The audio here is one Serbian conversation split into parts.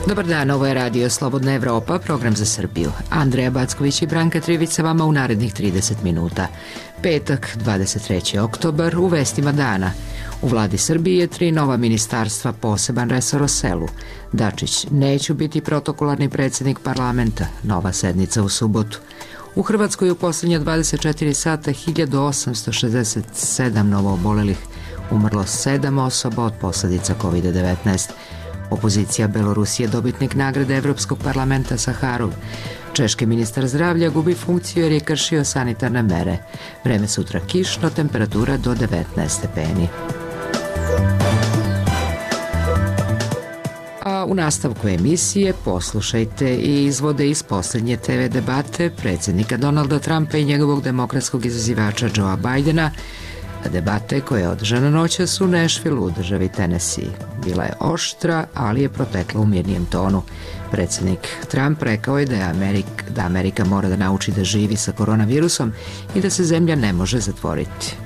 Dobar dan, ovo je Radio Slobodna Evropa, program za Srbiju. Andreja Backović i Branka Trivić sa vama u narednih 30 minuta. Petak, 23. oktobar, u vestima dana. U vladi Srbije 3 nova ministarstva, poseban resor o selu. Dačić, neću biti protokolarni predsjednik parlamenta, nova sednica u subotu. U Hrvatskoj u posljednje 24 sata 1867 novoobolelih, umrlo 7 osoba od posljedica COVID-19. Opozicija Belorusije dobitnik nagrade Evropskog parlamenta Saharov. Češki ministar zdravlja gubi funkciju jer je kršio sanitarne mere. Vreme sutra kišno, temperatura do 19 stepeni. A u nastavku emisije poslušajte i izvode iz posljednje TV debate predsjednika Donalda Trumpa i njegovog demokratskog izazivača Joea Bidena. Debate koja je održana noćas u Nashvilleu u državi Tennessee. Bila je oštra, ali je protekla u mirnijem tonu. Predsjednik Trump rekao je da Amerika mora da nauči da živi sa koronavirusom i da se zemlja ne može zatvoriti.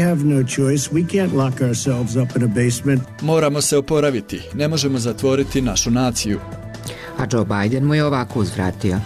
Moramo se oporaviti, ne možemo zatvoriti našu naciju. A Joe Biden mu je ovako uzvratio.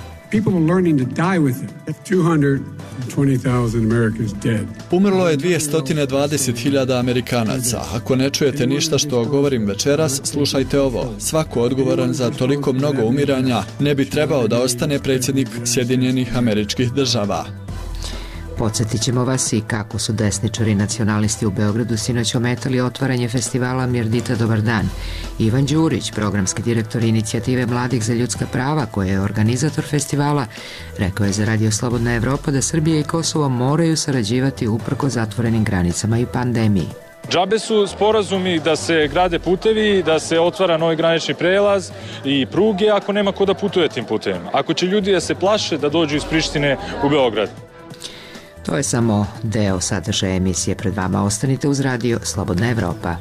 Umrlo je 220.000 Amerikanaca. Ako ne čujete ništa što govorim večeras, slušajte ovo. Svako odgovoran za toliko mnogo umiranja ne bi trebao da ostane predsjednik Sjedinjenih Američkih Država. Podsjetit ćemo vas i kako su desničari nacionalisti u Beogradu sinoć ometali otvaranje festivala Mirdita Dobar dan. Ivan Đurić, programski direktor inicijative Mladih za ljudska prava, koji je organizator festivala, rekao je za Radio Slobodna Evropa da Srbija i Kosovo moraju sarađivati uprko zatvorenim granicama i pandemiji. Džabe su sporazumi da se grade putevi, da se otvara novi granični prelaz i pruge ako nema ko da putuje tim putevima. Ako će ljudi da se plaše da dođu iz Prištine u Beograd. To je samo deo sadržaja emisije. Pred vama ostanite uz Radio Slobodna Evropa.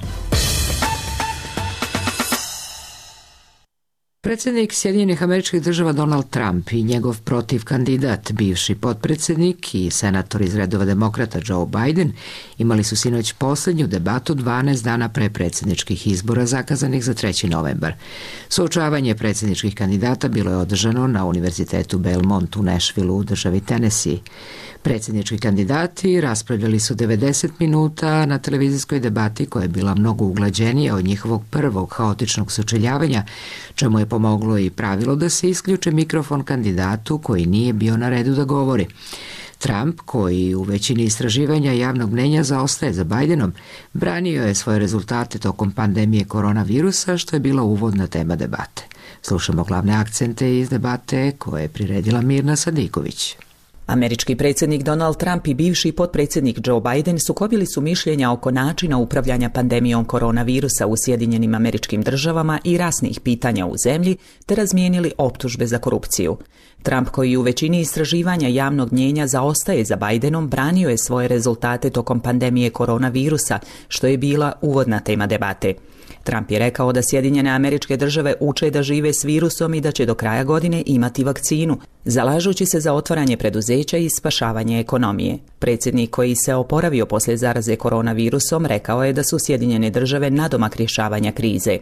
Predsjednik Sjedinjenih Američkih Država Donald Trump i njegov protivkandidat, bivši potpredsjednik i senator iz redova demokrata Joe Biden imali su sinoć posljednju debatu 12 dana pre predsjedničkih izbora zakazanih za 3. novembar. Suočavanje predsjedničkih kandidata bilo je održano na Univerzitetu Belmont u Nashvilleu u državi Tennessee. Predsjednički kandidati raspravljali su 90 minuta na televizijskoj debati koja je bila mnogo uglađenija od njihovog prvog haotičnog sučeljavanja, čemu je pomoglo i pravilo da se isključe mikrofon kandidatu koji nije bio na redu da govori. Trump, koji u većini istraživanja javnog mnjenja zaostaje za Bidenom, branio je svoje rezultate tokom pandemije koronavirusa, što je bila uvodna tema debate. Slušamo glavne akcente iz debate koje je priredila Mirna Sadiković. Američki predsjednik Donald Trump i bivši potpredsjednik Joe Biden sukobili su mišljenja oko načina upravljanja pandemijom koronavirusa u Sjedinjenim Američkim Državama i rasnih pitanja u zemlji, te razmijenili optužbe za korupciju. Trump, koji u većini istraživanja javnog mnjenja zaostaje za Bidenom, branio je svoje rezultate tokom pandemije koronavirusa, što je bila uvodna tema debate. Trump je rekao da Sjedinjene Američke Države uče da žive s virusom i da će do kraja godine imati vakcinu, zalažući se za otvaranje preduzeća i spašavanje ekonomije. Predsjednik, koji se oporavio poslije zaraze koronavirusom, rekao je da su Sjedinjene Države nadomak rješavanja krize.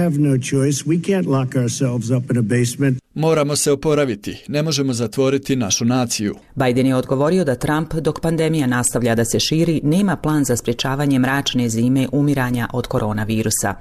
Moramo se oporaviti, ne možemo zatvoriti našu naciju. Biden je odgovorio da Trump, dok pandemija nastavlja da se širi, nema plan za sprječavanje mračne zime umiranja od koronavirusa.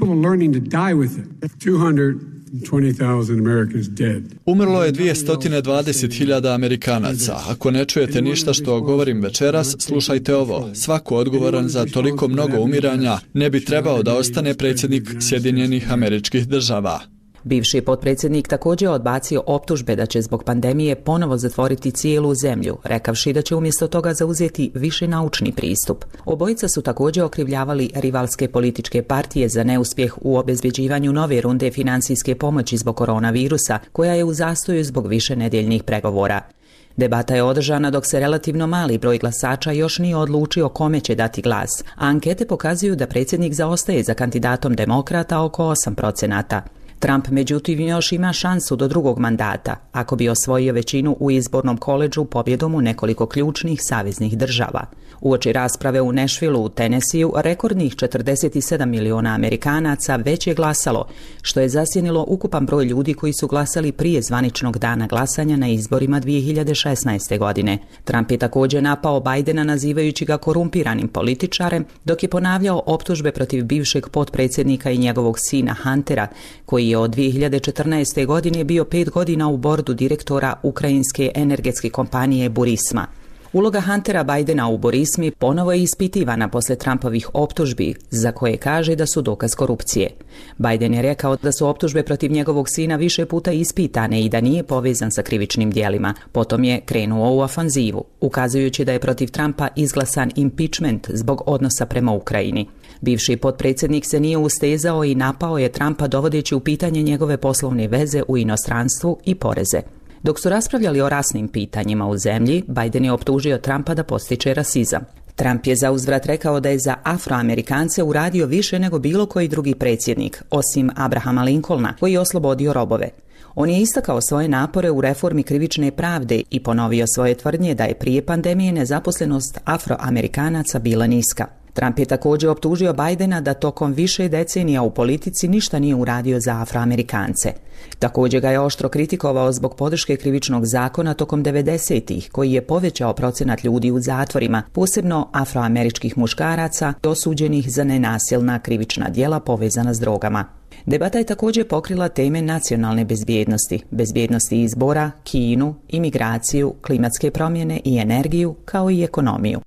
Umrlo je 220.000 Amerikanaca. Ako ne čujete ništa što govorim večeras, slušajte ovo. Svako odgovoran za toliko mnogo umiranja ne bi trebao da ostane predsjednik Sjedinjenih Američkih Država. Bivši potpredsjednik također odbacio optužbe da će zbog pandemije ponovo zatvoriti cijelu zemlju, rekavši da će umjesto toga zauzeti više naučni pristup. Obojica su također okrivljavali rivalske političke partije za neuspjeh u obezbjeđivanju nove runde financijske pomoći zbog koronavirusa, koja je u zastoju zbog višenedjeljnih pregovora. Debata je održana dok se relativno mali broj glasača još nije odlučio kome će dati glas, a ankete pokazuju da predsjednik zaostaje za kandidatom demokrata oko 8%. Trump međutim još ima šansu do drugog mandata ako bi osvojio većinu u izbornom koledžu pobjedom u nekoliko ključnih saveznih država. Uoči rasprave u Nashvilleu u Tennesseeu rekordnih 47 miliona Amerikanaca već je glasalo, što je zasjenilo ukupan broj ljudi koji su glasali prije zvaničnog dana glasanja na izborima 2016. godine. Trump je također napao Bidena nazivajući ga korumpiranim političarem, dok je ponavljao optužbe protiv bivšeg potpredsjednika i njegovog sina Huntera, koji je od 2014. godine bio 5 godina u bordu direktora ukrajinske energetske kompanije Burisma. Uloga Huntera Bidena u Burismi ponovo je ispitivana posle Trumpovih optužbi, za koje kaže da su dokaz korupcije. Biden je rekao da su optužbe protiv njegovog sina više puta ispitane i da nije povezan sa krivičnim djelima. Potom je krenuo u ofanzivu, ukazujući da je protiv Trumpa izglasan impeachment zbog odnosa prema Ukrajini. Bivši potpredsjednik se nije ustezao i napao je Trumpa dovodeći u pitanje njegove poslovne veze u inostranstvu i poreze. Dok su raspravljali o rasnim pitanjima u zemlji, Biden je optužio Trumpa da podstiče rasizam. Trump je zauzvrat rekao da je za Afroamerikance uradio više nego bilo koji drugi predsjednik, osim Abrahama Lincolna, koji je oslobodio robove. On je istakao svoje napore u reformi krivične pravde i ponovio svoje tvrdnje da je prije pandemije nezaposlenost Afroamerikanaca bila niska. Trump je također optužio Bidena da tokom više decenija u politici ništa nije uradio za Afroamerikance. Također ga je oštro kritikovao zbog podrške krivičnog zakona tokom 90-ih, koji je povećao procenat ljudi u zatvorima, posebno afroameričkih muškaraca osuđenih za nenasilna krivična djela povezana s drogama. Debata je također pokrila teme nacionalne bezbjednosti, bezbjednosti izbora, Kinu, imigraciju, klimatske promjene i energiju, kao i ekonomiju.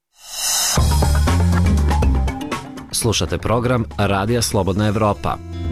Slušate program Radija Slobodna Evropa.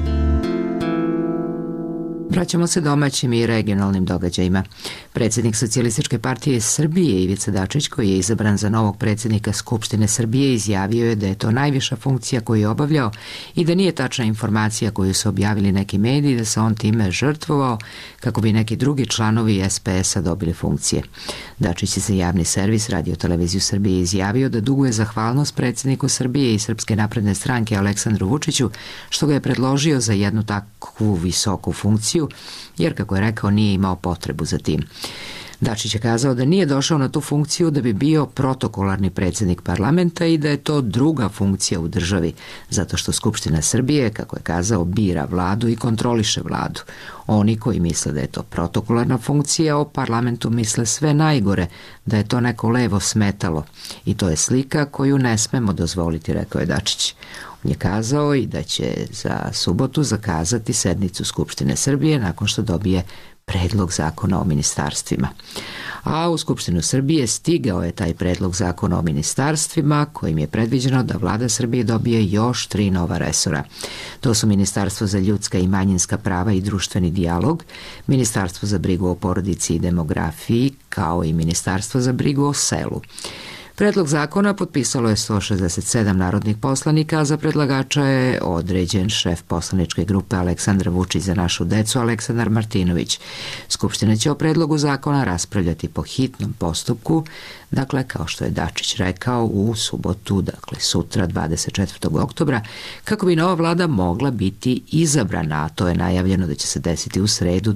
Vraćamo se domaćim i regionalnim događajima. Predsjednik Socijalističke partije Srbije Ivica Dačić, koji je izabran za novog predsjednika Skupštine Srbije, izjavio je da je to najviša funkcija koju je obavljao i da nije tačna informacija koju su objavili neki mediji da se on time žrtvovao kako bi neki drugi članovi SPS-a dobili funkcije. Dačić je za javni servis Radio-televiziju Srbije izjavio da duguje zahvalnost predsjedniku Srbije i Srpske napredne stranke Aleksandru Vučiću što ga je predložio za jednu takvu visoku funkciju, jer, kako je rekao, nije imao potrebu za tim. Dačić je kazao da nije došao na tu funkciju da bi bio protokolarni predsjednik parlamenta i da je to druga funkcija u državi, zato što Skupština Srbije, kako je kazao, bira vladu i kontroliše vladu. Oni koji misle da je to protokolarna funkcija, o parlamentu misle sve najgore, da je to neko levo smetalo. I to je slika koju ne smemo dozvoliti, rekao je Dačić. On je kazao i da će za subotu zakazati sednicu Skupštine Srbije nakon što dobije predlog zakona o ministarstvima. A u Skupštinu Srbije stigao je taj predlog zakona o ministarstvima kojim je predviđeno da vlada Srbije dobije još 3 nova resora. To su Ministarstvo za ljudska i manjinska prava i društveni dijalog, Ministarstvo za brigu o porodici i demografiji, kao i Ministarstvo za brigu o selu. Predlog zakona potpisalo je 167 narodnih poslanika, a za predlagača je određen šef poslaničke grupe Aleksandar Vučić za našu decu, Aleksandar Martinović. Skupština će o predlogu zakona raspravljati po hitnom postupku, dakle, kao što je Dačić rekao, u subotu, dakle sutra 24. oktobra, kako bi nova vlada mogla biti izabrana, a to je najavljeno da će se desiti u sredu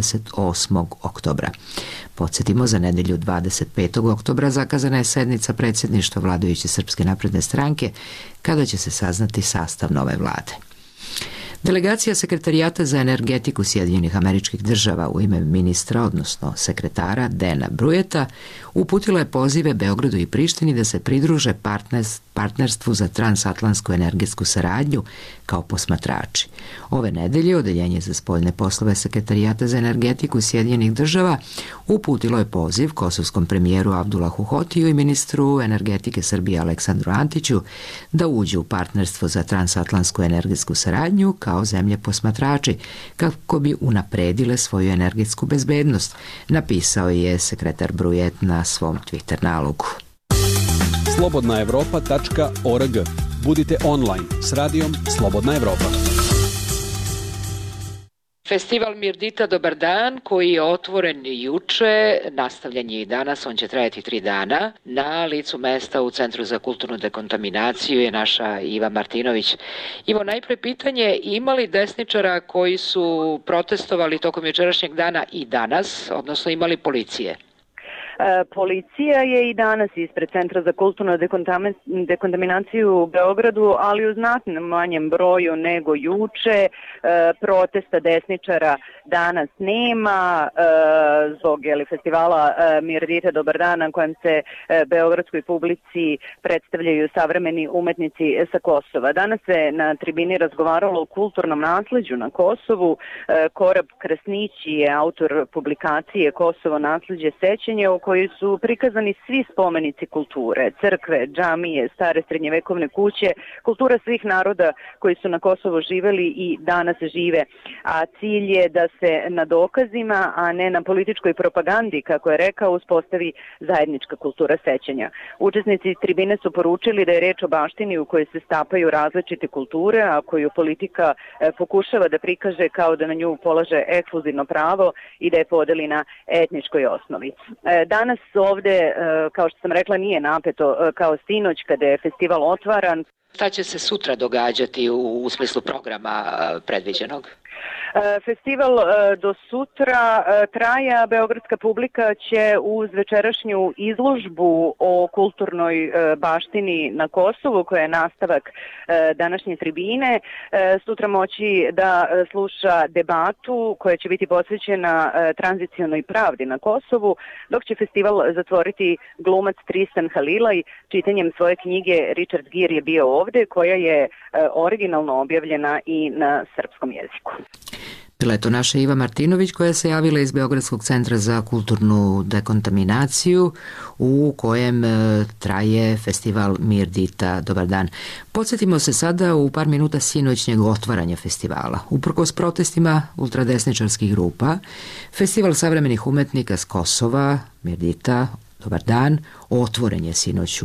28. oktobra. Podsjetimo, za nedelju 25. oktobra zakazana je sednica predsjedništva vladajuće Srpske napredne stranke, kada će se saznati sastav nove vlade. Delegacija Sekretarijata za energetiku Sjedinjenih Američkih Država u ime ministra, odnosno sekretara Dena Brujeta, uputila je pozive Beogradu i Prištini da se pridruže partnerstvu za transatlantsku energetsku saradnju kao posmatrači. Ove nedelje Odeljenje za spoljne poslove Sekretarijata za energetiku Sjedinjenih Država uputilo je poziv kosovskom premijeru Abdulahu Hotiju i ministru energetike Srbije Aleksandru Antiću da uđu u partnerstvo za transatlantsku energetsku saradnju kao zemlje posmatrači, kako bi unapredile svoju energetsku bezbednost, napisao je sekretar Brujet na svom Twitter nalogu. slobodnaevropa.org. Budite online s radijom Slobodna Evropa. Festival Mirdita Dobar dan, koji je otvoren juče, nastavljen je i danas, on će trajati 3 dana. Na licu mesta u Centru za kulturnu dekontaminaciju je naša Iva Martinović. Ivo, najpre pitanje, ima li desničara koji su protestovali tokom jučerašnjeg dana i danas, odnosno imali policije? Policija je i danas ispred Centra za kulturnu dekontaminaciju u Beogradu, ali u znatno manjem broju nego juče. Protesta desničara danas nema zbog festivala Mirdita Dobar dan, na kojem se beogradskoj publici predstavljaju savremeni umetnici sa Kosova. Danas se na tribini razgovaralo o kulturnom nasleđu na Kosovu. Korab Krasnić je autor publikacije Kosovo nasleđe sećanje, u kojoj su prikazani svi spomenici kulture, crkve, džamije, stare srednjevekovne kuće, kultura svih naroda koji su na Kosovu živeli i danas žive. A cilj je da se na dokazima, a ne na političkoj propagandi, kako je rekao, uspostavi zajednička kultura sećanja. Učesnici tribine su poručili da je reč o baštini u kojoj se stapaju različite kulture, a koju politika pokušava da prikaže kao da na nju polaže ekskluzivno pravo i da je podeli na etničkoj osnovi. Danas ovde, kao što sam rekla, nije napeto kao sinoć kada je festival otvaran. Šta će se sutra događati u smislu programa predviđenog? Festival do sutra traje, a beogradska publika će uz večerašnju izložbu o kulturnoj baštini na Kosovu, koja je nastavak današnje tribine, sutra moći da sluša debatu koja će biti posvećena tranzicionoj pravdi na Kosovu, dok će festival zatvoriti glumac Tristan Halilaj čitanjem svoje knjige Richard Gere je bio ovde, koja je originalno objavljena i na srpskom jeziku. Bila je to naša Iva Martinović, koja se javila iz Beogradskog centra za kulturnu dekontaminaciju, u kojem traje festival Mirdita Dobar dan. Podsjetimo se sada u par minuta sinoćnjeg otvaranja festivala. Uprkos protestima ultradesničarskih grupa, festival savremenih umetnika s Kosova, Mirdita Dobar dan, otvoren je sinoć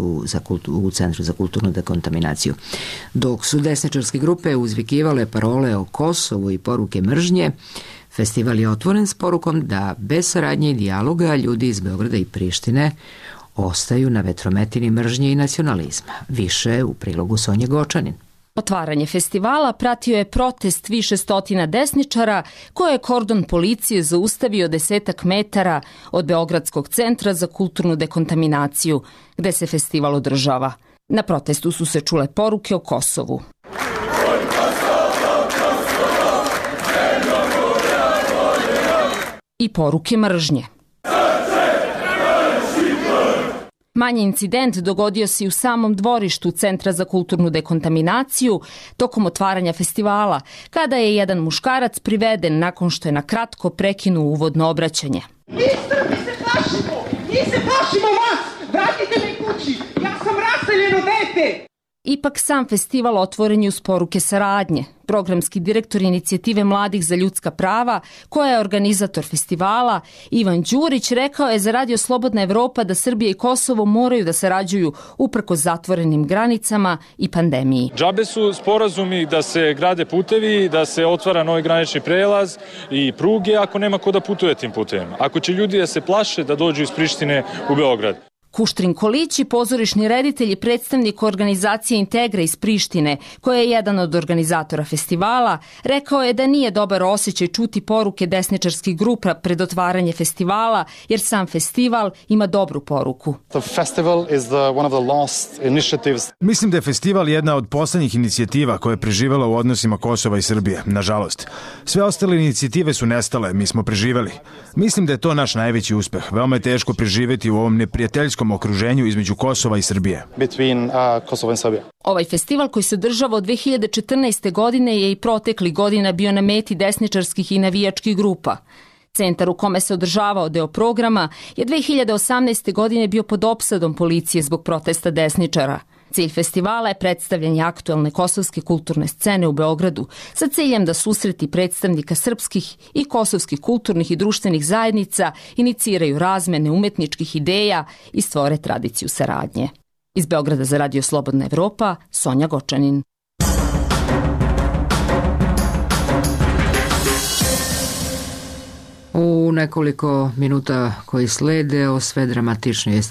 u Centru za kulturnu dekontaminaciju. Dok su desničarske grupe uzvikivale parole o Kosovu i poruke mržnje, festival je otvoren s porukom da bez saradnje i dijaloga ljudi iz Beograda i Prištine ostaju na vetrometini mržnje i nacionalizma. Više u prilogu Sonje Gočanin. Otvaranje festivala pratio je protest više stotina desničara koje je kordon policije zaustavio 10 metara od Beogradskog centra za kulturnu dekontaminaciju, gde se festival održava. Na protestu su se čule poruke o Kosovu. I poruke mržnje. Manji incident dogodio se i u samom dvorištu Centra za kulturnu dekontaminaciju tokom otvaranja festivala, kada je jedan muškarac priveden nakon što je na kratko prekinuo uvodno obraćanje. Mi Srbi se plašimo! Mi se plašimo vas! Vratite me kući! Ja sam raseljeno dete! Ipak sam festival otvoren je uz poruke saradnje. Programski direktor Inicijative mladih za ljudska prava, koja je organizator festivala, Ivan Đurić, rekao je za Radio Slobodna Evropa da Srbija i Kosovo moraju da sarađuju uprkos zatvorenim granicama i pandemiji. Džabe su sporazumi da se grade putevi, da se otvara novi granični prelaz i pruge ako nema ko da putuje tim putevima. Ako će ljudi da se plaše da dođu iz Prištine u Beograd. Kuštrin Kolići, pozorišni reditelj i predstavnik organizacije Integra iz Prištine, koja je jedan od organizatora festivala, rekao je da nije dobar osjećaj čuti poruke desničarskih grupa pred otvaranje festivala, jer sam festival ima dobru poruku. Mislim da je festival jedna od poslednjih inicijativa koja je preživela u odnosima Kosova i Srbije, nažalost. Sve ostale inicijative su nestale, mi smo preživeli. Mislim da je to naš najveći uspeh. Veoma je teško preživeti u ovom neprijateljskom okruženju između Kosova i Srbije. Ovaj festival koji se održava od 2014. godine je i protekli godina bio na meti desničarskih i navijačkih grupa. Centar u kome se održavao deo programa je 2018. godine bio pod opsadom policije zbog protesta desničara. Cilj festivala je predstavljanje aktuelne kosovske kulturne scene u Beogradu sa ciljem da susreti predstavnika srpskih i kosovskih kulturnih i društvenih zajednica iniciraju razmene umetničkih ideja i stvore tradiciju saradnje. Iz Beograda za Radio Slobodna Evropa, Sonja Gočanin. U nekoliko minuta koji slede o sve dramatičnije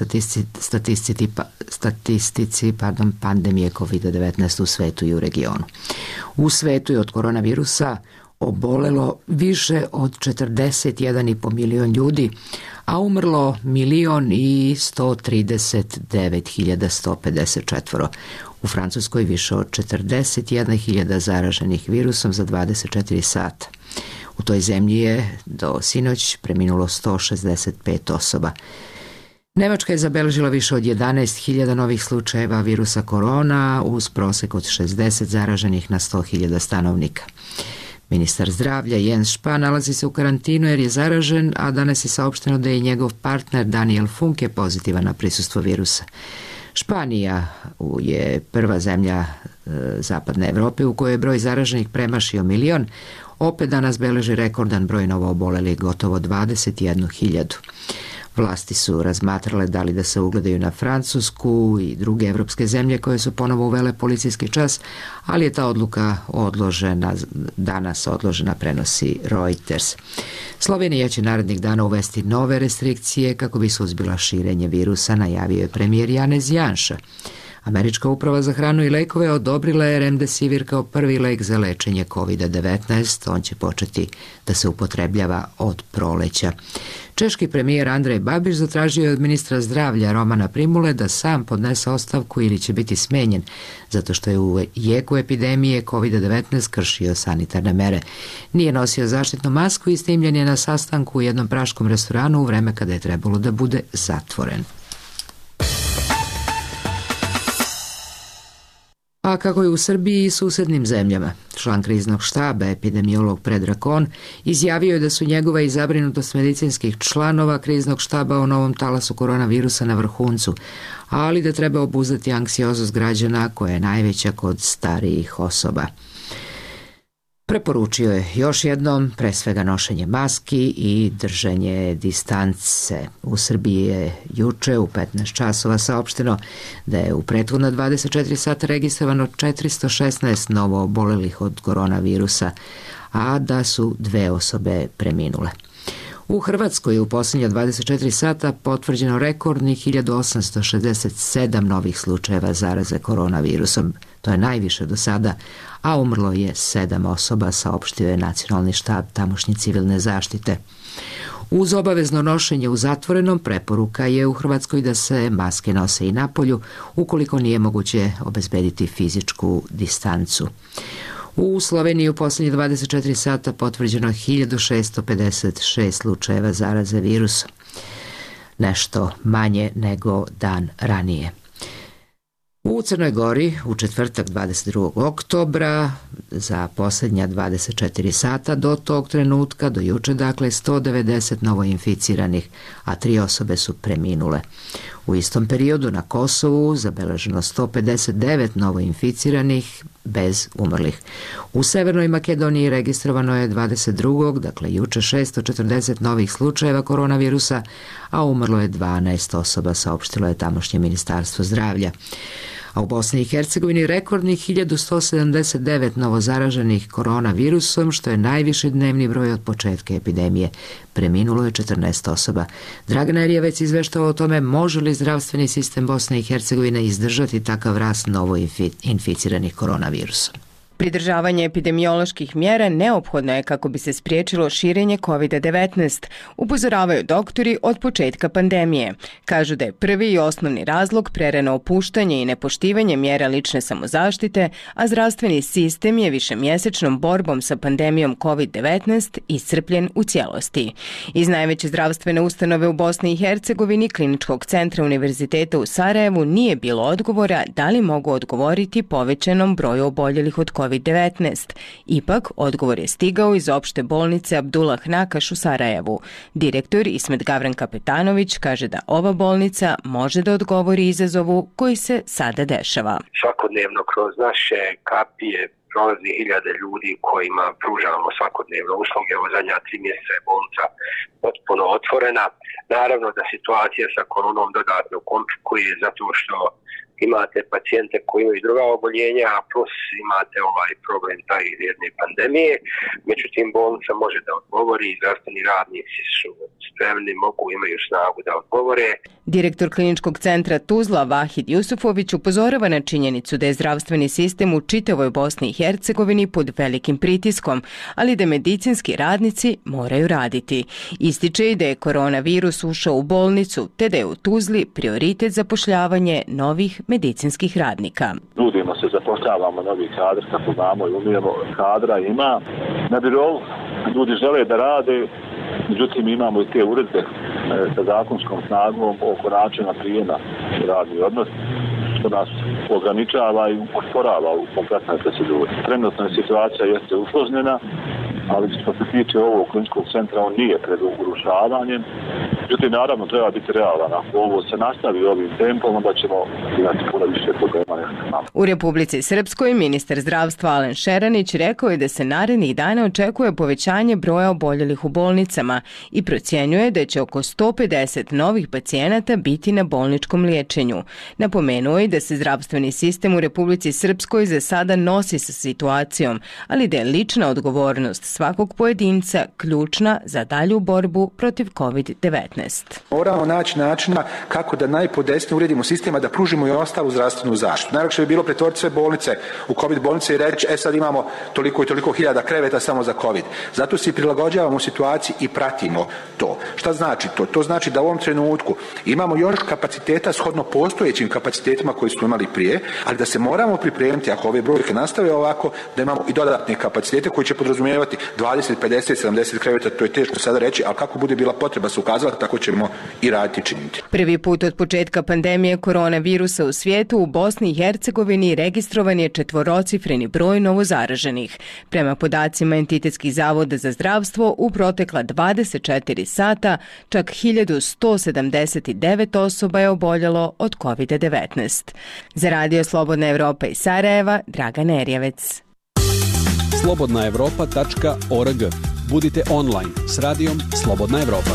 statistici pandemije COVID-19 u svetu i u regionu. U svetu je od koronavirusa obolelo više od 41,5 milion ljudi, a umrlo 1.139.154. U Francuskoj više od 41.000 zaraženih virusom za 24 sata. U toj zemlji je do sinoć preminulo 165 osoba. Nemačka je zabeležila više od 11.000 novih slučajeva virusa korona uz prosek od 60 zaraženih na 100.000 stanovnika. Ministar zdravlja Jens Spahn nalazi se u karantinu jer je zaražen, a danas je saopšteno da je njegov partner Daniel Funk je pozitivan na prisustvo virusa. Španija je prva zemlja zapadne Evrope u kojoj je broj zaraženih premašio 1 milion. Opet danas beleži rekordan broj novoobolelih, gotovo 21.000. Vlasti su razmatrale da li da se ugledaju na Francusku i druge evropske zemlje koje su ponovo uvele policijski čas, ali je ta odluka danas odložena, prenosi Reuters. Slovenija će narednih dana uvesti nove restrikcije kako bi suzbila širenje virusa, najavio je premijer Janez Janša. Američka uprava za hranu i lekove odobrila je Remdesivir kao prvi lek za lečenje COVID-19. On će početi da se upotrebljava od proleća. Češki premijer Andrej Babiš zatražio je od ministra zdravlja Romana Primule da sam podnese ostavku ili će biti smenjen, zato što je u jeku epidemije COVID-19 kršio sanitarne mere. Nije nosio zaštitnu masku i snimljen je na sastanku u jednom praškom restoranu u vreme kada je trebalo da bude zatvoren. A kako je u Srbiji i susednim zemljama? Član kriznog štaba, epidemiolog Predrag Kon, izjavio je da su njegova i zabrinutost medicinskih članova kriznog štaba o novom talasu koronavirusa na vrhuncu, ali da treba obuzdati anksioznost građana koja je najveća kod starijih osoba. Preporučio je još jednom pre svega nošenje maski i držanje distance. U Srbiji je juče u 15 časova saopšteno da je u prethodna 24 sata registrovano 416 novo obolelih od koronavirusa, a da su 2 osobe preminule. U Hrvatskoj je u posljednja 24 sata potvrđeno rekordnih 1867 novih slučajeva zaraze koronavirusom. To je najviše do sada, a umrlo je 7 osoba, saopštio je Nacionalni štab tamošnje civilne zaštite. Uz obavezno nošenje u zatvorenom, preporuka je u Hrvatskoj da se maske nose i napolju, ukoliko nije moguće obezbediti fizičku distancu. U Sloveniji u posljednje 24 sata potvrđeno 1656 slučajeva zaraze virusom, nešto manje nego dan ranije. U Crnoj Gori u četvrtak 22. oktobra za posljednja 24 sata do tog trenutka, do juče, dakle 190 novoinficiranih, a 3 osobe su preminule. U istom periodu na Kosovu zabeleženo 159 novoinficiranih bez umrlih. U Severnoj Makedoniji registrovano je 22. dakle juče 640 novih slučajeva koronavirusa, a umrlo je 12 osoba, saopštilo je tamošnje ministarstvo zdravlja. A u Bosni i Hercegovini rekordnih 1179 novozaraženih koronavirusom, što je najviši dnevni broj od početka epidemije. Preminulo je 14 osoba. Dragana Erjevec izveštava o tome može li zdravstveni sistem Bosne i Hercegovine izdržati takav rast novoinficiranih koronavirusom. Pridržavanje epidemioloških mjera neophodno je kako bi se spriječilo širenje COVID-19, upozoravaju doktori od početka pandemije. Kažu da je prvi i osnovni razlog prerano opuštanje i nepoštivanje mjera lične samozaštite, a zdravstveni sistem je višemjesečnom borbom sa pandemijom COVID-19 iscrpljen u cijelosti. Iz najveće zdravstvene ustanove u Bosni i Hercegovini, Kliničkog centra Univerziteta u Sarajevu, nije bilo odgovora da li mogu odgovoriti povećanom broju oboljelih od COVID-19. Ipak, odgovor je stigao iz opšte bolnice Abdullah Nakaš u Sarajevu. Direktor Ismet Gavran Kapetanović kaže da ova bolnica može da odgovori izazovu koji se sada dešava. Svakodnevno kroz naše kapije prolazi hiljade ljudi kojima pružamo svakodnevno usluge. Ovo zadnja 3 mjeseca je bolnica potpuno otvorena. Naravno da situacija sa koronom dodatno komplikuje zato što imate pacijente koji imaju druga oboljenja, a plus imate ovaj problem taj jedne pandemije. Međutim, bolnica može da odgovori, zdravstveni radnici su spremni, imaju snagu da odgovore. Direktor kliničkog centra Tuzla Vahid Jusufović upozorava na činjenicu da je zdravstveni sistem u čitavoj Bosni i Hercegovini pod velikim pritiskom, ali da medicinski radnici moraju raditi. Ističe i da je koronavirus ušao u bolnicu, te da je u Tuzli prioritet zapošljavanje novih medicinskih radnika. Trudimo se, zapošljavamo novi kadar, kako znamo i umijemo, kadra ima. Na birou ljudi žele da rade, međutim imamo i te uredbe sa zakonskom snagom oko načina prijema u radni odnos, što nas ograničava i usporava u kompletnoj proceduri. Trenutna situacija jeste usložnjena, ali što se tiče ovog kliničkog centra, on nije pred urušavanjem. Međutim, naravno, treba biti realan. Ako ovo se nastavi ovim tempom, onda ćemo imati puno više problema. U Republici Srpskoj ministar zdravstva Alen Šeranić rekao je da se narednih dana očekuje povećanje broja oboljelih u bolnicama i procjenjuje da će oko 150 novih pacijenata biti na bolničkom liječenju. Napomenuo je da se zdravstveni sistem u Republici Srpskoj za sada nosi sa situacijom, ali da je lična odgovornost svakog pojedinca ključna za dalju borbu protiv COVID-19. Moramo naći načina kako da najpodesnije uredimo sistema, da pružimo i ostalu zdravstvenu zaštitu. Najlakše bi bilo pretvoriti sve bolnice u COVID bolnice i reći, sad imamo toliko i toliko hiljada kreveta samo za COVID. Zato se prilagođavamo situaciji i pratimo to. Šta znači to? To znači da u ovom trenutku imamo još kapaciteta shodno postojećim kapacitetima koji smo imali prije, ali da se moramo pripremiti, ako ove brojke nastave ovako, da imamo i dodatne kapacitete koji će podrazumijevati 20, 50, 70 kreveta, to je teško sada reći, ali kako bude bila potreba se ukazala, tako ćemo i raditi i činiti. Prvi put od početka pandemije koronavirusa u svijetu u Bosni i Hercegovini registrovan je 4-cifreni broj novozaraženih. Prema podacima Entitetskih zavoda za zdravstvo, u protekla 24 sata čak 1179 osoba je oboljelo od COVID-19. Za Radio Slobodna Evropa iz Sarajeva, Dragan Erjevec. slobodnaevropa.org. Budite online s radijom Slobodna Evropa.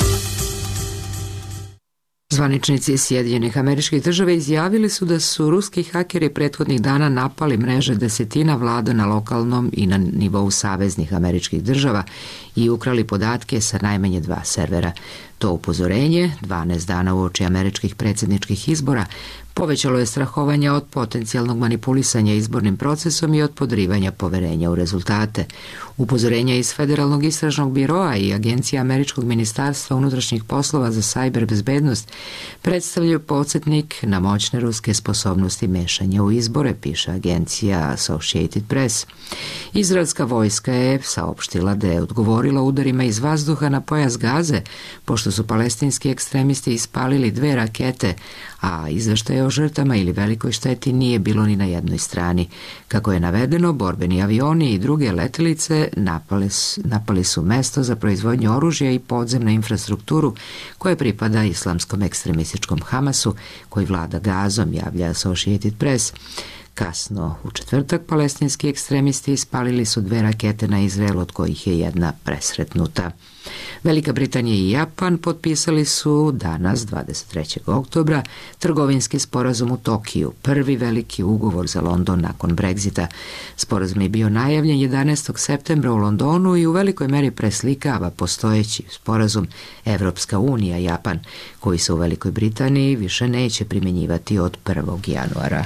Zvaničnici Sjedinjenih Američkih Država izjavili su da su ruski hakeri prethodnih dana napali mreže desetina vlada na lokalnom i na nivou saveznih američkih država i ukrali podatke sa najmanje 2 servera. To upozorenje, 12 dana uoči američkih predsjedničkih izbora, povećalo je strahovanje od potencijalnog manipulisanja izbornim procesom i od podrivanja poverenja u rezultate. Upozorenja iz Federalnog istražnog biroa i Agencije Američkog ministarstva unutrašnjih poslova za sajber bezbednost predstavljaju podsjetnik na moćne ruske sposobnosti mešanja u izbore, piše agencija Associated Press. Izraelska vojska je saopštila da je odgovorila udarima iz vazduha na pojas Gaze, pošto su palestinski ekstremisti ispalili 2 rakete, a izveštaje o žrtama ili velikoj šteti nije bilo ni na jednoj strani. Kako je navedeno, borbeni avioni i druge letelice napali su mesto za proizvodnju oružja i podzemnu infrastrukturu koje pripada islamskom ekstremističkom Hamasu koji vlada Gazom, javlja Associated Press. Kasno u četvrtak palestinski ekstremisti ispalili su 2 rakete na Izrael, od kojih je jedna presretnuta. Velika Britanija i Japan potpisali su danas, 23. oktobra, trgovinski sporazum u Tokiju, prvi veliki ugovor za London nakon Brexita. Sporazum je bio najavljen 11. septembra u Londonu i u velikoj meri preslikava postojeći sporazum Evropska unija Japan, koji se u Velikoj Britaniji više neće primjenjivati od 1. januara.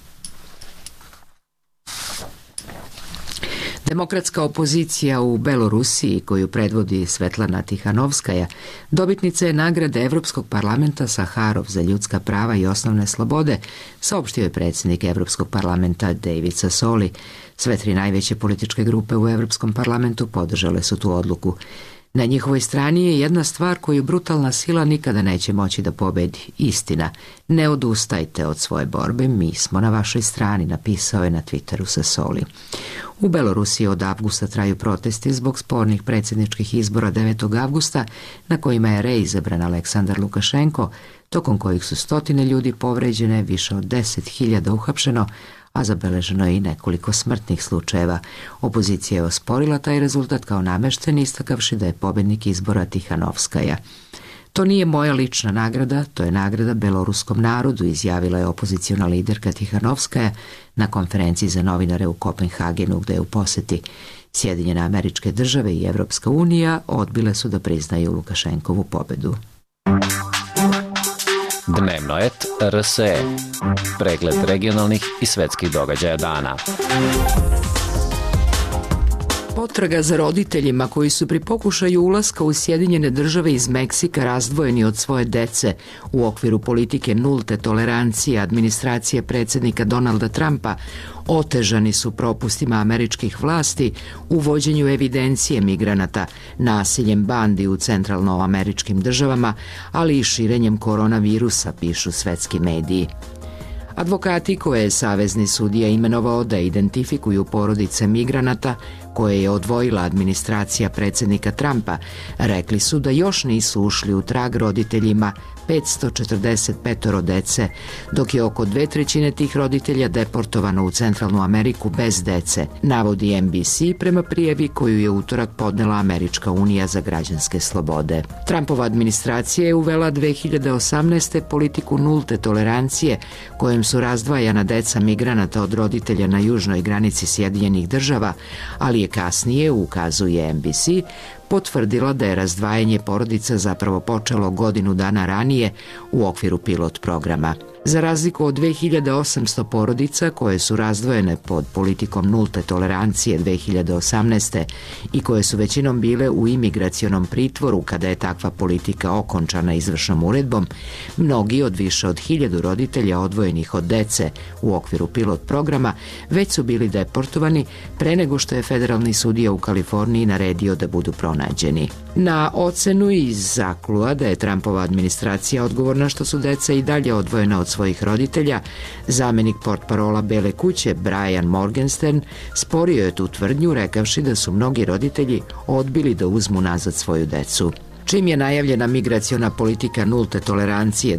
Demokratska opozicija u Belorusiji, koju predvodi Svetlana Tihanovskaja, dobitnica je nagrade Evropskog parlamenta Saharov za ljudska prava i osnovne slobode, saopštio je predsjednik Evropskog parlamenta David Sassoli. Sve 3 najveće političke grupe u Evropskom parlamentu podržale su tu odluku. Na njihovoj strani je jedna stvar koju brutalna sila nikada neće moći da pobedi. Istina. Ne odustajte od svoje borbe, mi smo na vašoj strani, napisao je na Twitteru Sassoli. U Belorusiji od avgusta traju protesti zbog spornih predsjedničkih izbora 9. avgusta, na kojima je reizabran Aleksandar Lukašenko, tokom kojih su stotine ljudi povređene, više od 10.000 uhapšeno, a zabeleženo je i nekoliko smrtnih slučajeva. Opozicija je osporila taj rezultat kao namešten, istakavši da je pobjednik izbora Tihanovskaja. To nije moja lična nagrada, to je nagrada beloruskom narodu, izjavila je opoziciona liderka Tihanovskaja na konferenciji za novinare u Kopenhagenu, gde je u poseti. Sjedinjene Američke Države i Evropska unija odbile su da priznaju Lukašenkovu pobedu. Dnevno et RSE. Pregled regionalnih i svetskih događaja dana. Potraga za roditeljima koji su pri pokušaju ulaska u Sjedinjene Države iz Meksika razdvojeni od svoje dece u okviru politike nulte tolerancije administracije predsjednika Donalda Trumpa otežani su propustima američkih vlasti u vođenju evidencije migranata, nasiljem bandi u centralnoameričkim državama, ali i širenjem koronavirusa, pišu svetski mediji. Advokati koje je savezni sudija imenovao da identifikuju porodice migranata koje je odvojila administracija predsjednika Trumpa, rekli su da još nisu ušli u trag roditeljima 545 dece, dok je oko 2/3 tih roditelja deportovano u Centralnu Ameriku bez dece, navodi NBC prema prijavi koju je utorak podnela Američka unija za građanske slobode. Trumpova administracija je uvela 2018. politiku nulte tolerancije kojom su razdvajana deca migranata od roditelja na južnoj granici Sjedinjenih Država, ali je kasnije, ukazuje NBC, potvrdila da je razdvajanje porodica zapravo počelo godinu dana ranije u okviru pilot programa. Za razliku od 2800 porodica koje su razdvojene pod politikom nulte tolerancije 2018. i koje su većinom bile u imigracionom pritvoru kada je takva politika okončana izvršnom uredbom, mnogi od više od 1000 roditelja odvojenih od dece u okviru pilot programa već su bili deportovani pre nego što je federalni sudija u Kaliforniji naredio da budu pronađeni. Na ocenu iz Zaklua da je Trumpova administracija odgovorna što su deca i dalje odvojena od svojih roditelja, zamenik portparola Bele kuće Brian Morgenstern sporio je tu tvrdnju rekavši da su mnogi roditelji odbili da uzmu nazad svoju decu. Čim je najavljena migraciona politika nulte tolerancije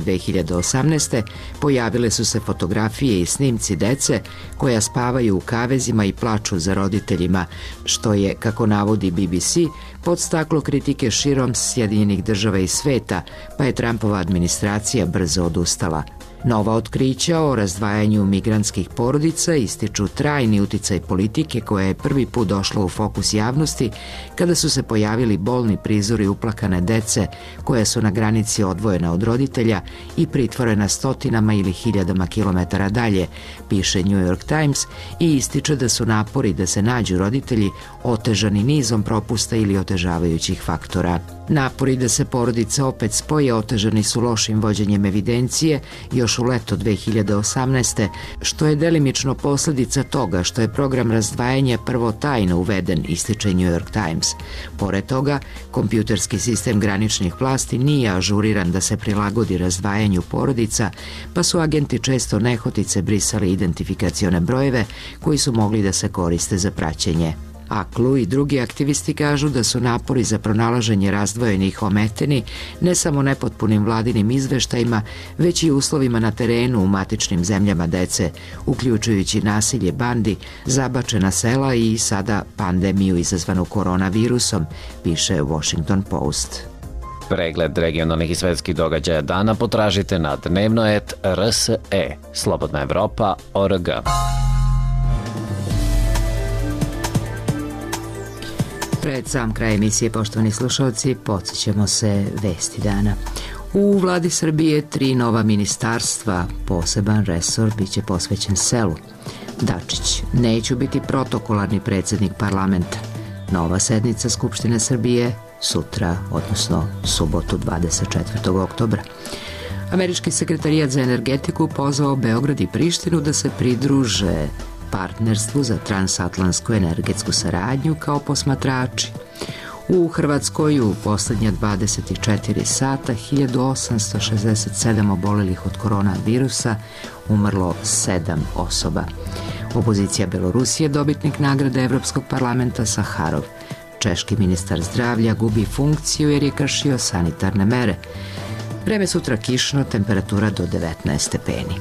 2018. pojavile su se fotografije i snimci dece koja spavaju u kavezima i plaču za roditeljima, što je, kako navodi BBC, podstaklo kritike širom Sjedinjenih Država i sveta, pa je Trumpova administracija brzo odustala. Nova otkrića o razdvajanju migrantskih porodica ističu trajni uticaj politike koja je prvi put došla u fokus javnosti kada su se pojavili bolni prizori uplakane dece koja su na granici odvojena od roditelja i pritvorena stotinama ili hiljadama kilometara dalje, piše New York Times, i ističe da su napori da se nađu roditelji otežani nizom propusta ili otežavajućih faktora. Napori da se porodice opet spoje otežani su lošim vođenjem evidencije još u leto 2018. što je delimično posljedica toga što je program razdvajanja prvo tajno uveden, ističe New York Times. Pored toga, kompjuterski sistem graničnih vlasti nije ažuriran da se prilagodi razdvajanju porodica, pa su agenti često nehotice brisali identifikacione brojeve koji su mogli da se koriste za praćenje. ACLU i drugi aktivisti kažu da su napori za pronalaženje razdvojenih ometeni ne samo nepotpunim vladinim izveštajima, već i uslovima na terenu u matičnim zemljama dece, uključujući nasilje bandi, zabačena sela i sada pandemiju izazvanu koronavirusom, piše Washington Post. Pregled regionalnih i svetskih događaja dana potražite na dnevno.rs.e, Slobodna Evropa.org. Pred sam kraj emisije, poštovani slušalci, podsjećamo se vesti dana. U vladi Srbije 3 nova ministarstva, poseban resor biće posvećen selu. Dačić: neću biti protokolarni predsjednik parlamenta. Nova sednica Skupštine Srbije sutra, odnosno subotu 24. oktobra. Američki sekretarijat za energetiku pozvao Beograd i Prištinu da se pridruže partnerstvu za transatlantsku energetsku saradnju kao posmatrači. U Hrvatskoj u posljednja 24 sata 1867 obolelih od koronavirusa, umrlo 7 osoba. Opozicija Belorusije dobitnik nagrade Evropskog parlamenta Saharov. Češki ministar zdravlja gubi funkciju jer je kršio sanitarne mere. Vreme sutra kišno, temperatura do 19 stepeni.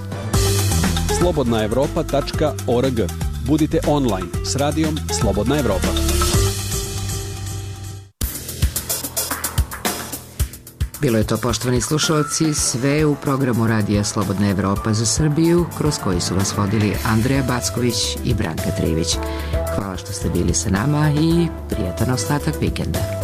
slobodnaevropa.org. Budite online s radijom Slobodna Evropa. Bilo je to, poštovani slušalci, sve u programu Radija Slobodna Evropa za Srbiju, kroz koji su vas vodili Andreja Backović i Branka Trivić. Hvala što ste bili sa nama i prijatan ostatak vikenda.